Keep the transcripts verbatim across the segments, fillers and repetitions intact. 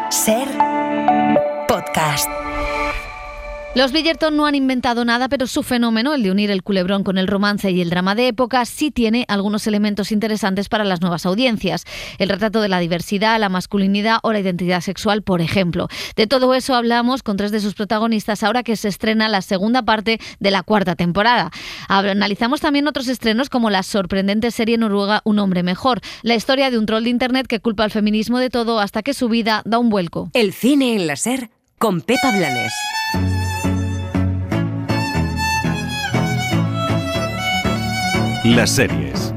Ser podcast. Los Bridgerton no han inventado nada, pero su fenómeno, el de unir el culebrón con el romance y el drama de época, sí tiene algunos elementos interesantes para las nuevas audiencias. El retrato de la diversidad, la masculinidad o la identidad sexual, por ejemplo. De todo eso hablamos con tres de sus protagonistas ahora que se estrena la segunda parte de la cuarta temporada. Analizamos también otros estrenos como la sorprendente serie noruega Un hombre mejor, la historia de un troll de internet que culpa al feminismo de todo hasta que su vida da un vuelco. El cine en la Ser con Pepa Blanes. Las series.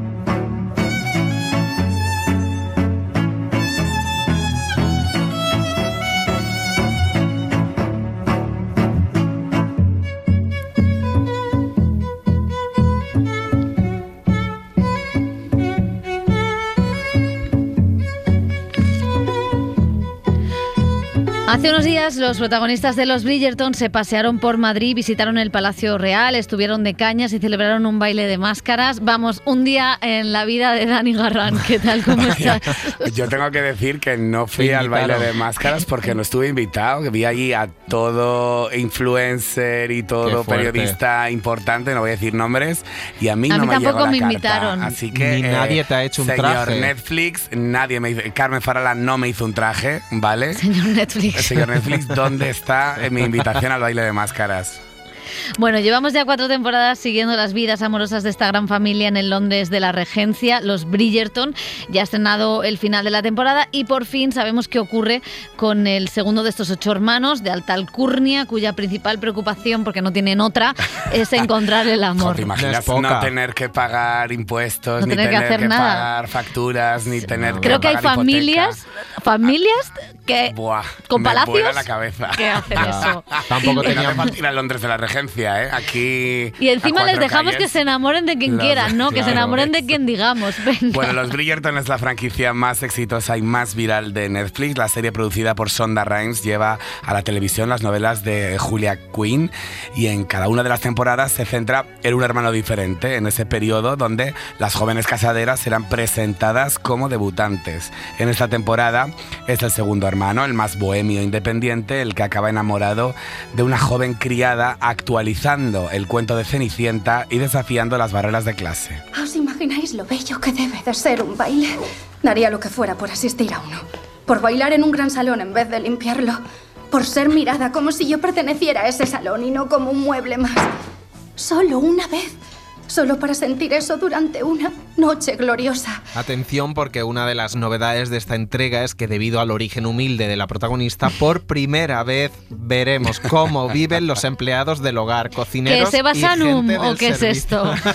Hace unos días los protagonistas de los Bridgerton se pasearon por Madrid, visitaron el Palacio Real, estuvieron de cañas y celebraron un baile de máscaras. Vamos, un día en la vida de Dani Garrán. ¿Qué tal? ¿Cómo estás? Yo tengo que decir que no fui al baile de máscaras porque no estuve invitado, que vi allí a todo influencer y todo periodista importante, no voy a decir nombres, y a mí a no mí me llegó tampoco la me carta. invitaron. Así que Ni eh, nadie te ha hecho un señor traje. Señor Netflix, nadie me hizo, Carmen Farala no me hizo un traje, ¿vale? Señor Netflix. Señor Netflix, ¿dónde está mi invitación al baile de máscaras? Bueno, llevamos ya cuatro temporadas siguiendo las vidas amorosas de esta gran familia en el Londres de la Regencia, los Bridgerton. Ya ha estrenado el final de la temporada y por fin sabemos qué ocurre con el segundo de estos ocho hermanos de alta alcurnia, cuya principal preocupación, porque no tienen otra, es encontrar el amor. ¿Te imaginas No, no tener que pagar impuestos, No ni tener que tener que, hacer nada. pagar facturas, ni tener que Creo que hay pagar familias, hipoteca? familias que Buah, con me palacios vuela la cabeza. que hacen eso. Tampoco Y- Que no tenían- hace falta ir a Londres de la Regencia, ¿eh? Aquí. Y encima a les cuatro dejamos calles. que se enamoren de quien Los- quieran, ¿no? Que se claro. enamoren de quien digamos. Venga. Bueno, Los Bridgerton es la franquicia más exitosa y más viral de Netflix. La serie producida por Shonda Rhimes lleva a la televisión las novelas de Julia Quinn y en cada una de las temporadas se centra en un hermano diferente, en ese periodo donde las jóvenes casaderas serán presentadas como debutantes. En esta temporada es el segundo hermano, el más bohemio independiente, el que acaba enamorado de una joven criada, actualizando el cuento de Cenicienta y desafiando las barreras de clase. ¿Os imagináis lo bello que debe de ser un baile? Daría lo que fuera por asistir a uno. Por bailar en un gran salón en vez de limpiarlo. Por ser mirada como si yo perteneciera a ese salón y no como un mueble más. Solo una vez. Solo para sentir eso durante una noche gloriosa. Atención, porque una de las novedades de esta entrega es que debido al origen humilde de la protagonista, por primera vez veremos cómo viven los empleados del hogar, ¿Qué cocineros es Eva y Sanum gente o del qué es servicio. esto?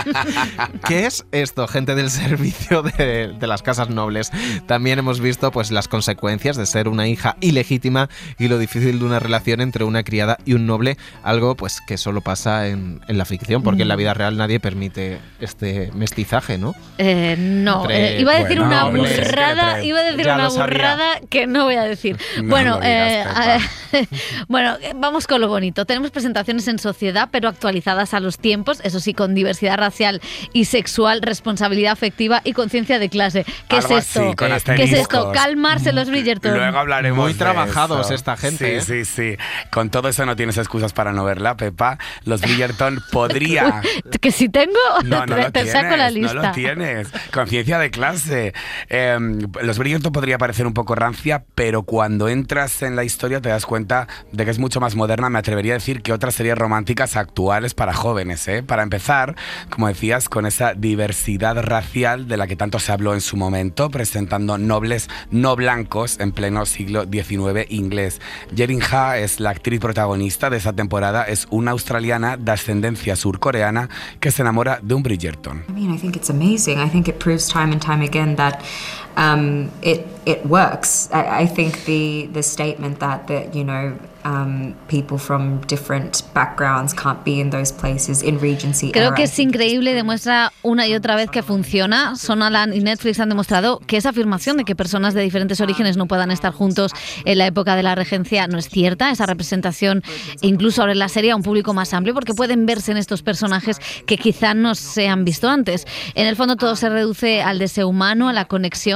¿Qué es esto? Gente del servicio de, de las casas nobles. También hemos visto pues las consecuencias de ser una hija ilegítima y lo difícil de una relación entre una criada y un noble, algo pues que solo pasa en, en la ficción, porque en la vida real nadie permite este mestizaje, ¿no? Eh, no, Entre- eh, iba a decir bueno, una hombre, burrada, es que iba a decir ya una lo sabía. burrada que no voy a decir. No bueno, lo digas, eh, bueno, eh, vamos con lo bonito. Tenemos presentaciones en sociedad, pero actualizadas a los tiempos, eso sí, con diversidad racial y sexual, responsabilidad afectiva y conciencia de clase. ¿Qué Algo es esto? así, con ¿Qué es esto? asteriscos. Calmarse los Bridgerton. Luego hablaremos Muy de trabajados eso. esta gente, Sí, ¿eh? sí, sí. Con todo eso no tienes excusas para no verla, Pepa. Los Bridgerton podría... Uy, que si tengo, No, no te, lo te tienes, saco la lista. no lo tienes. Conciencia de clase. Eh, los Bridgerton podría parecer un poco rancia, pero cuando entras en la historia te das cuenta de que es mucho más moderna, me atrevería a decir, que otras series románticas actuales para jóvenes, ¿eh? Para empezar, como decías, con esa diversidad racial de la que tanto se habló en su momento, presentando nobles no blancos en pleno siglo diecinueve inglés. Jerin Ha es la actriz protagonista de esa temporada, es una australiana de ascendencia surcoreana que se enamora de un Bridgerton. I mean, I think it's amazing. I think it proves time and time again that um, it it works. I, I think the the statement that that you know um, people from different backgrounds can't be in those places in Regency Creo era. que es increíble y demuestra una y otra vez que funciona. Sonaland y Netflix han demostrado que esa afirmación de que personas de diferentes orígenes no puedan estar juntos en la época de la regencia no es cierta. Esa representación incluso abre la serie a un público más amplio porque pueden verse en estos personajes que quizá no se han visto antes. En el fondo todo se reduce al deseo humano, a la conexión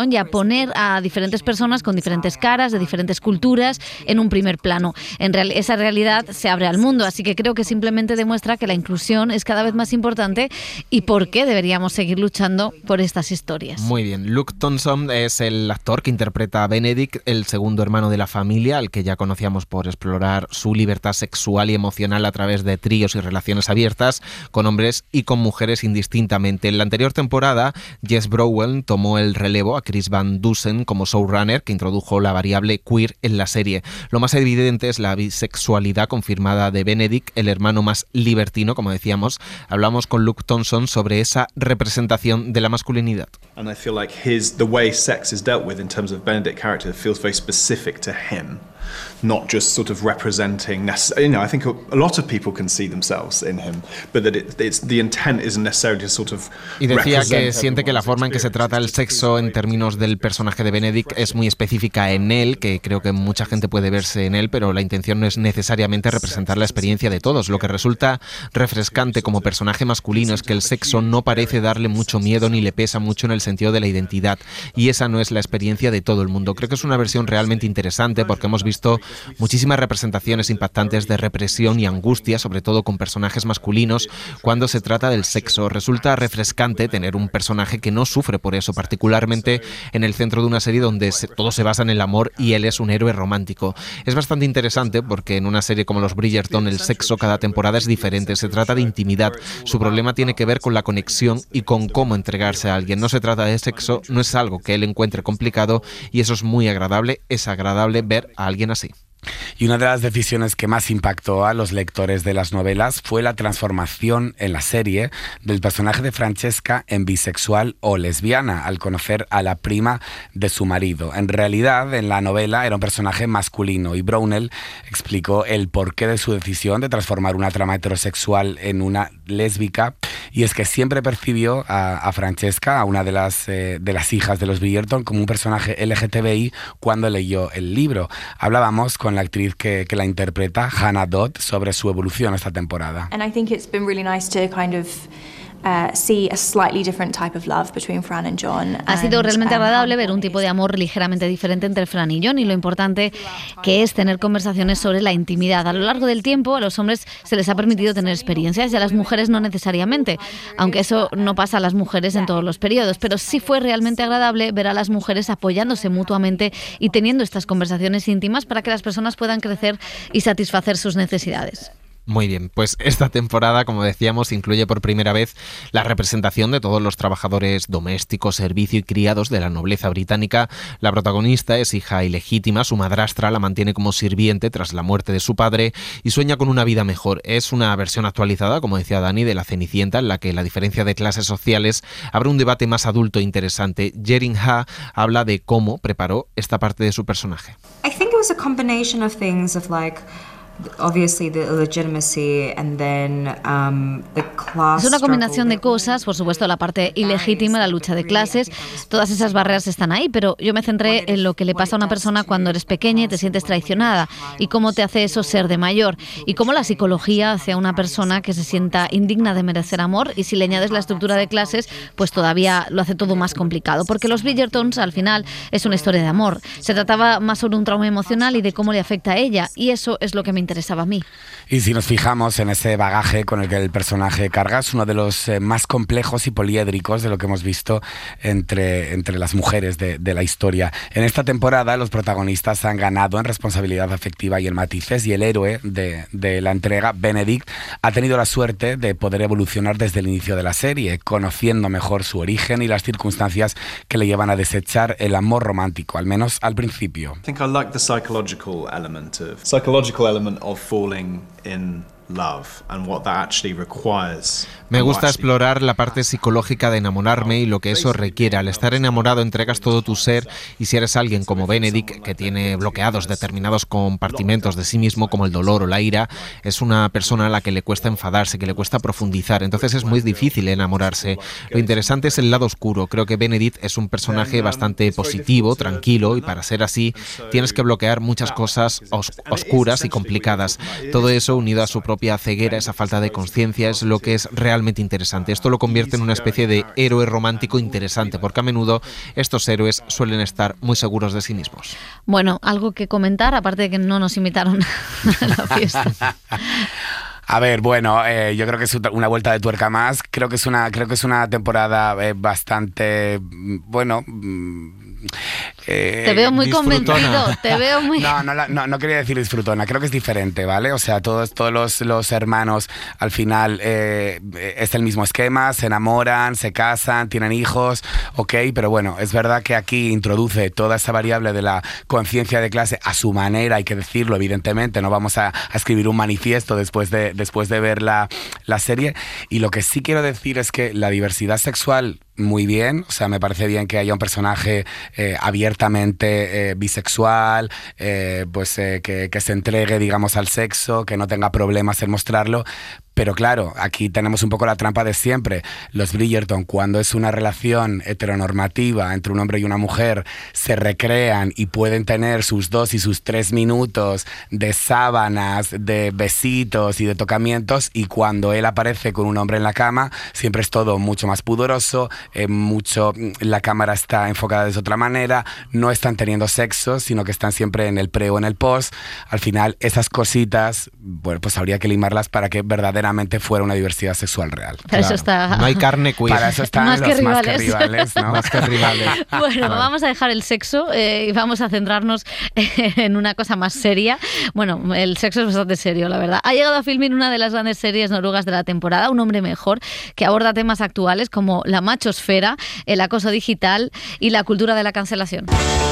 representación y a poner a diferentes personas con diferentes caras, de diferentes culturas, en un primer plano. En real, esa realidad se abre al mundo, así que creo que simplemente demuestra que la inclusión es cada vez más importante y por qué deberíamos seguir luchando por estas historias. Muy bien. Luke Thompson es el actor que interpreta a Benedict, el segundo hermano de la familia, al que ya conocíamos por explorar su libertad sexual y emocional a través de tríos y relaciones abiertas con hombres y con mujeres indistintamente. En la anterior temporada, Jess Browell tomó el relevo a Chris Van Dusen como showrunner, que introdujo la variable queer en la serie. Lo más evidente es la bisexualidad confirmada de Benedict, el hermano más libertino, como decíamos. Hablamos con Luke Thompson sobre esa representación de la masculinidad. And I feel like his the way sex is dealt with in terms of Benedict character feels very specific to him. Not just sort of representing, you know, I think a lot of people can see themselves in him, but that it, it's, the intent isn't necessarily to sort of Y decía que siente que la forma en que se trata el sexo en términos del personaje de Benedict es muy específica en él, que creo que mucha gente puede verse en él, pero la intención no es necesariamente representar la experiencia de todos. Lo que resulta refrescante como personaje masculino es que el sexo no parece darle mucho miedo ni le pesa mucho en el sentido de la identidad, y esa no es la experiencia de todo el mundo. Creo que es una versión realmente interesante porque hemos visto muchísimas representaciones impactantes de represión y angustia, sobre todo con personajes masculinos, cuando se trata del sexo. Resulta refrescante tener un personaje que no sufre por eso, particularmente en el centro de una serie donde se, todo se basa en el amor y él es un héroe romántico. Es bastante interesante porque en una serie como Los Bridgerton el sexo cada temporada es diferente, se trata de intimidad. Su problema tiene que ver con la conexión y con cómo entregarse a alguien. No se trata de sexo, no es algo que él encuentre complicado y eso es muy agradable, es agradable ver a alguien así. Y una de las decisiones que más impactó a los lectores de las novelas fue la transformación en la serie del personaje de Francesca en bisexual o lesbiana al conocer a la prima de su marido. En realidad, en la novela era un personaje masculino y Brownell explicó el porqué de su decisión de transformar una trama heterosexual en una lésbica, y es que siempre percibió a, a Francesca, a una de las, eh, de las hijas de los Bridgerton, como un personaje L G T B I cuando leyó el libro. Hablábamos con la actriz que, que la interpreta, Hannah Dodd, sobre su evolución esta temporada. And I think it's been really nice to kind of Uh, see a slightly different type of love between Fran and John. Ha sido realmente agradable ver un tipo de amor ligeramente diferente entre Fran y John, y lo importante que es tener conversaciones sobre la intimidad. A lo largo del tiempo a los hombres se les ha permitido tener experiencias y a las mujeres no necesariamente, aunque eso no pasa a las mujeres en todos los periodos, pero sí fue realmente agradable ver a las mujeres apoyándose mutuamente y teniendo estas conversaciones íntimas para que las personas puedan crecer y satisfacer sus necesidades. Muy bien, pues esta temporada, como decíamos, incluye por primera vez la representación de todos los trabajadores domésticos, servicio y criados de la nobleza británica. La protagonista es hija ilegítima, su madrastra la mantiene como sirviente tras la muerte de su padre y sueña con una vida mejor. Es una versión actualizada, como decía Dani, de La Cenicienta, en la que la diferencia de clases sociales abre un debate más adulto e interesante. Jerin Ha habla de cómo preparó esta parte de su personaje. I think it was a combination of things of like obviously the legitimacy and then um, the class. Es una combinación de cosas, por supuesto la parte ilegítima, la lucha de clases, todas esas barreras están ahí, pero yo me centré en lo que le pasa a una persona cuando eres pequeña y te sientes traicionada y cómo te hace eso ser de mayor y cómo la psicología hace a una persona que se sienta indigna de merecer amor, y si le añades la estructura de clases pues todavía lo hace todo más complicado, porque Los Bridgertons al final es una historia de amor. Se trataba más sobre un trauma emocional y de cómo le afecta a ella, y eso es lo que me interesaba a mí. Y si nos fijamos en ese bagaje con el que el personaje carga, es uno de los eh, más complejos y poliédricos de lo que hemos visto entre, entre las mujeres de, de la historia. En esta temporada los protagonistas han ganado en responsabilidad afectiva y en matices, y el héroe de, de la entrega, Benedict, ha tenido la suerte de poder evolucionar desde el inicio de la serie, conociendo mejor su origen y las circunstancias que le llevan a desechar el amor romántico, al menos al principio. I think I like the psychological element of psychological element of falling in love and what that actually requires. Me gusta explorar la parte psicológica de enamorarme y lo que eso requiere. Al estar enamorado entregas todo tu ser, y si eres alguien como Benedict, que tiene bloqueados determinados compartimentos de sí mismo como el dolor o la ira, es una persona a la que le cuesta enfadarse, que le cuesta profundizar, entonces es muy difícil enamorarse. Lo interesante es el lado oscuro. Creo que Benedict es un personaje bastante positivo, tranquilo, y para ser así tienes que bloquear muchas cosas os- oscuras y complicadas. Todo eso unido a su propio propia ceguera, esa falta de conciencia, es lo que es realmente interesante. Esto lo convierte en una especie de héroe romántico interesante, porque a menudo estos héroes suelen estar muy seguros de sí mismos. Bueno, algo que comentar, aparte de que no nos invitaron a la fiesta. A ver, bueno, eh, yo creo que es una vuelta de tuerca más. Creo que es una, creo que es una temporada eh, bastante, bueno. Eh, te veo muy convencido, te veo muy... No, no, no, no quería decir disfrutona, creo que es diferente, ¿vale? O sea, todos, todos los, los hermanos al final eh, es el mismo esquema, se enamoran, se casan, tienen hijos, ok, pero bueno, es verdad que aquí introduce toda esa variable de la conciencia de clase a su manera, hay que decirlo, evidentemente, no vamos a, a escribir un manifiesto después de, después de ver la, la serie, y lo que sí quiero decir es que la diversidad sexual, muy bien, o sea, me parece bien que haya un personaje eh, abiertamente eh, bisexual, eh, pues eh, que, que se entregue, digamos, al sexo, que no tenga problemas en mostrarlo. Pero claro, aquí tenemos un poco la trampa de siempre. Los Bridgerton, cuando es una relación heteronormativa entre un hombre y una mujer, se recrean y pueden tener sus dos y sus tres minutos de sábanas, de besitos y de tocamientos, y cuando él aparece con un hombre en la cama, siempre es todo mucho más pudoroso, eh, mucho, la cámara está enfocada de otra manera, no están teniendo sexo, sino que están siempre en el pre o en el post. Al final, esas cositas, bueno, pues habría que limarlas para que verdaderamente fuera una diversidad sexual real. Para claro. eso está... No hay carne queer. Para eso están más los que más que rivales, ¿no? Más que rivales. Bueno, claro. Vamos a dejar el sexo eh, y vamos a centrarnos en una cosa más seria. Bueno, el sexo es bastante serio, la verdad. Ha llegado a Filmin una de las grandes series noruegas de la temporada, Un hombre mejor, que aborda temas actuales como la machosfera, el acoso digital y la cultura de la cancelación.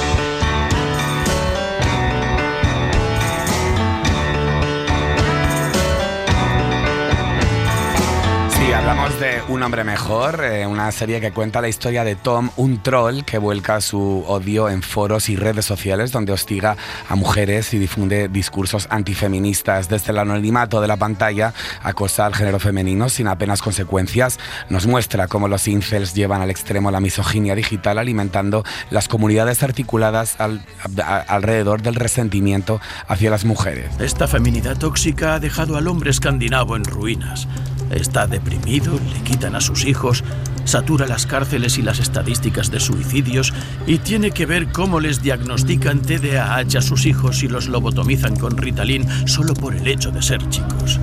Hablamos de Un hombre mejor, eh, una serie que cuenta la historia de Tom, un troll que vuelca su odio en foros y redes sociales donde hostiga a mujeres y difunde discursos antifeministas. Desde el anonimato de la pantalla acosa al género femenino sin apenas consecuencias. Nos muestra cómo los incels llevan al extremo la misoginia digital, alimentando las comunidades articuladas al, a, alrededor del resentimiento hacia las mujeres. Esta feminidad tóxica ha dejado al hombre escandinavo en ruinas. Está deprimido, le quitan a sus hijos, satura las cárceles y las estadísticas de suicidios y tiene que ver cómo les diagnostican T D A H a sus hijos y los lobotomizan con Ritalin solo por el hecho de ser chicos.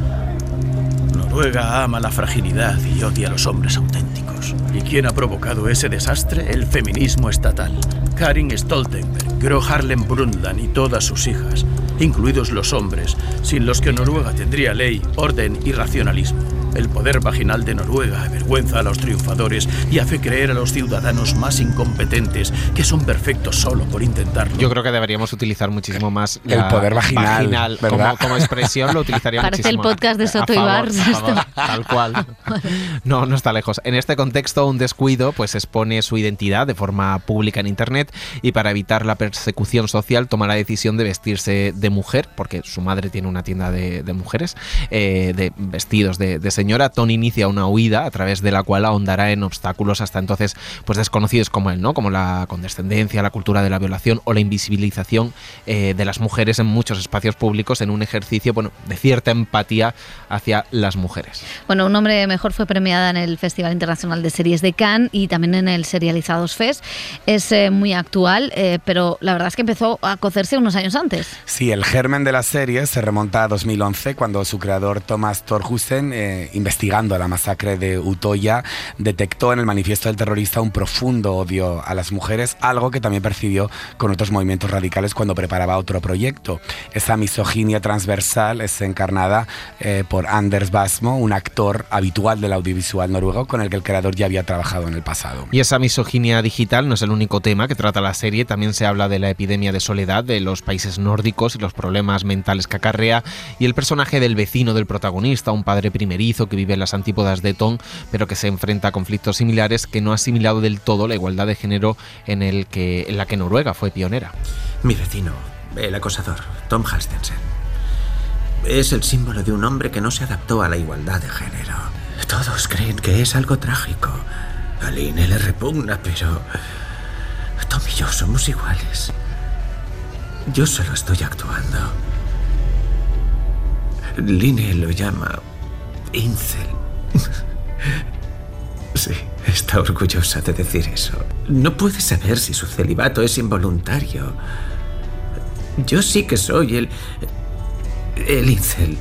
Noruega ama la fragilidad y odia a los hombres auténticos. ¿Y quién ha provocado ese desastre? El feminismo estatal. Karin Stoltenberg, Gro Harlem Brundtland y todas sus hijas, incluidos los hombres, sin los que Noruega tendría ley, orden y racionalismo. El poder vaginal de Noruega avergüenza a los triunfadores y hace creer a los ciudadanos más incompetentes que son perfectos solo por intentarlo. Yo creo que deberíamos utilizar muchísimo más el poder vaginal, vaginal como, como expresión, lo utilizaría Parece muchísimo. Parece el podcast de Soto y Bar. Tal cual. No, no está lejos. En este contexto, un descuido pues expone su identidad de forma pública en Internet y para evitar la persecución social toma la decisión de vestirse de mujer, porque su madre tiene una tienda de, de mujeres, eh, de vestidos de, de señora. Tony inicia una huida a través de la cual ahondará en obstáculos hasta entonces pues desconocidos como él, ¿no? Como la condescendencia, la cultura de la violación o la invisibilización eh, de las mujeres en muchos espacios públicos en un ejercicio, bueno, de cierta empatía hacia las mujeres. Bueno, Un hombre mejor fue premiada en el Festival Internacional de Series de Cannes y también en el Serializados Fest. Es eh, muy actual, eh, pero la verdad es que empezó a cocerse unos años antes. Sí, el germen de la serie se remonta a dos mil once, cuando su creador Thomas Torjussen, eh, investigando la masacre de Utoya, detectó en el manifiesto del terrorista un profundo odio a las mujeres, algo que también percibió con otros movimientos radicales cuando preparaba otro proyecto. Esa misoginia transversal es encarnada eh, por Anders Basmo, un actor habitual del audiovisual noruego con el que el creador ya había trabajado en el pasado. Y esa misoginia digital no es el único tema que trata la serie, también se habla de la epidemia de soledad de los países nórdicos y los problemas mentales que acarrea, y el personaje del vecino del protagonista, un padre primerizo que vive en las antípodas de Tom, pero que se enfrenta a conflictos similares, que no ha asimilado del todo la igualdad de género en, el que, en la que Noruega fue pionera. Mi vecino, el acosador, Tom Halstensen, es el símbolo de un hombre que no se adaptó a la igualdad de género. Todos creen que es algo trágico. A Line le repugna, pero Tom y yo somos iguales. Yo solo estoy actuando. Line lo llama incel. Sí, está orgullosa de decir eso. No puede saber si su celibato es involuntario. Yo sí que soy el... el incel.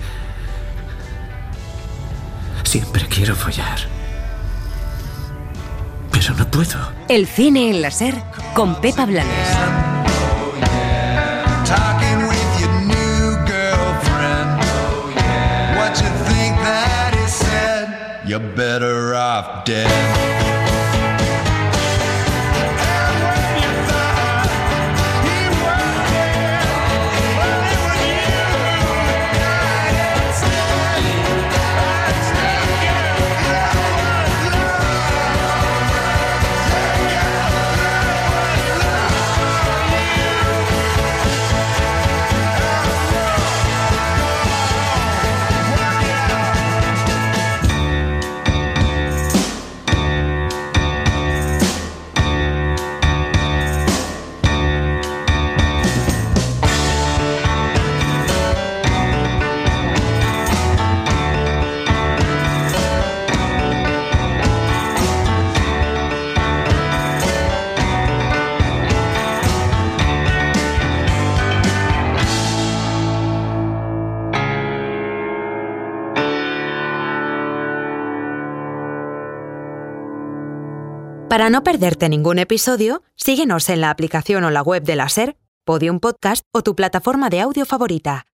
Siempre quiero follar. Pero no puedo. El cine en la SER con Pepa Blanes. You're better off dead. Para no perderte ningún episodio, síguenos en la aplicación o la web de la SER, Podium Podcast o tu plataforma de audio favorita.